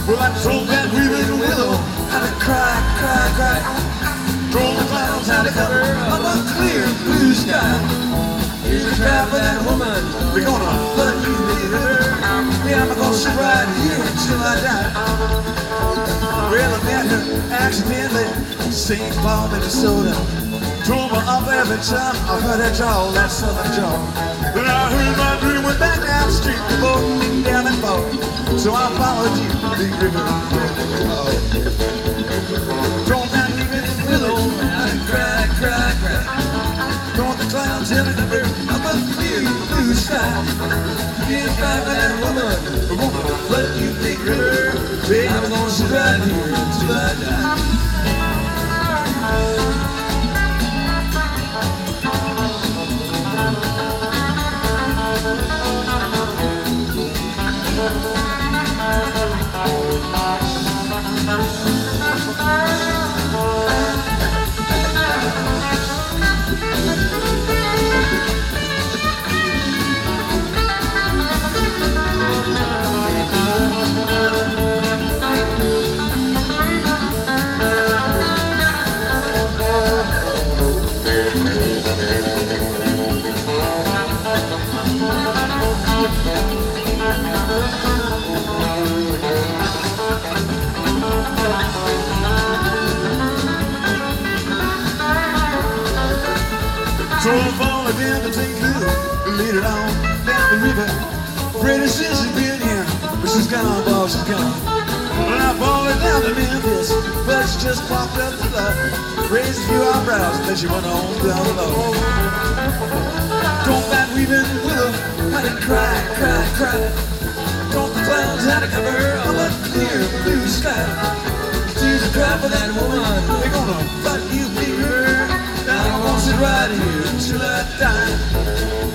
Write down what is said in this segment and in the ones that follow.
Well, I told that weeping willow how to cry, cry, cry. Told the clouds how to cover up a clear blue sky. Here's a trap for that woman. We're gonna flood you, baby. Yeah, I'm gonna sit right here until I die. Well, I met her accidentally, St. Paul, Minnesota. Drove her up every time I heard her draw that southern jaw. But I heard my dream went back down the street, the boat went down and far. So I followed you, big river, drove that weeping willow, and cry, cry, cry. Throwing the clouds in the river, up a clear blue sky. Here's back for that woman, we're gonna flood you, big river. Baby, I'm gonna sit right here until I die. So I followed down to St. Louis, laid it on down the river. Pretty since she's been here, but she's gone, boss, she's gone. Well, I followed down to Memphis, but she just popped up the love. Raised a few eyebrows, and then she went on down the low. Don't that weeping willow, had to cry, cry, cry. Don't the clouds had to cover all that clear blue sky. She's a cry for that woman, they're gonna fuck you, bigger. Now I'm gonna sit right here until I die.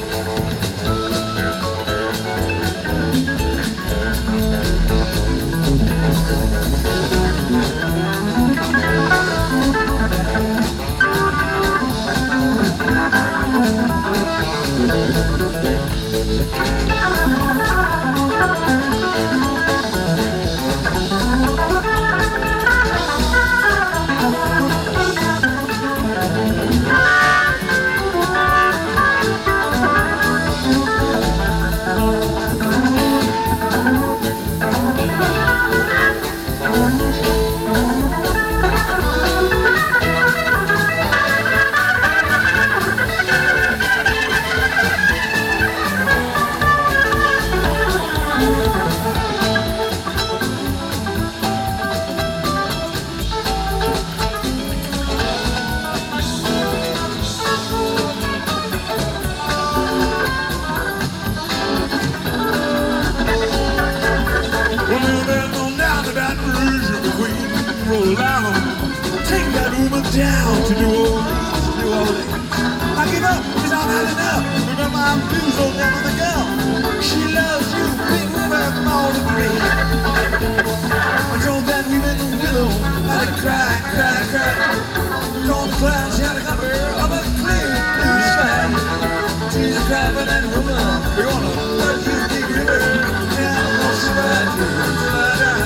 Down to New Orleans, New Orleans. I give up, cause I've had enough. Remember my blues roll down on the girl. She loves you, big river, more than me. I told that weeping willow, had to cry, cry, cry. Told the clouds she had to cover of a clear blue sky. She's a cry for that woman, we're gonna flood you, big river. Yeah, I'm gonna survive you until I die.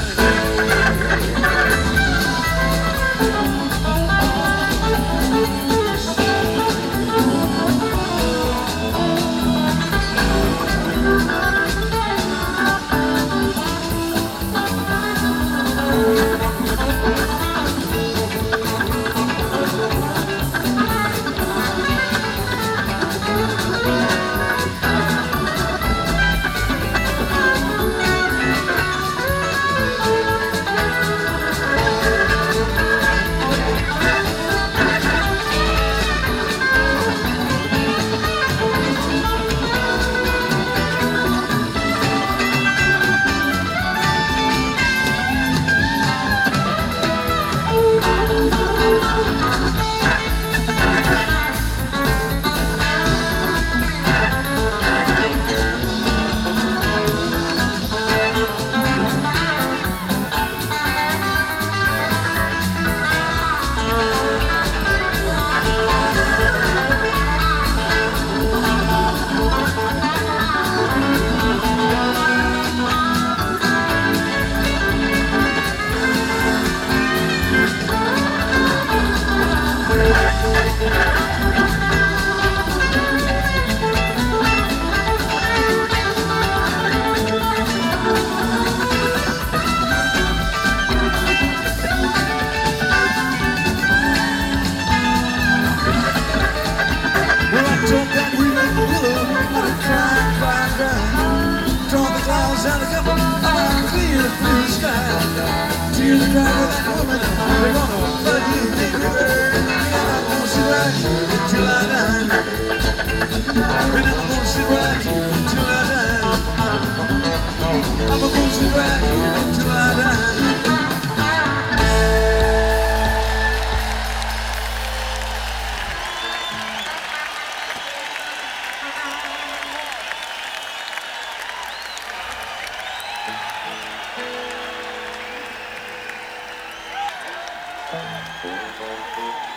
hear the cry of that woman, they're gonna flood you with big river. And I'm gonna sit right here till I die. And I'm gonna sit right here till I die. I'm gonna sit right here till I die. Thank you.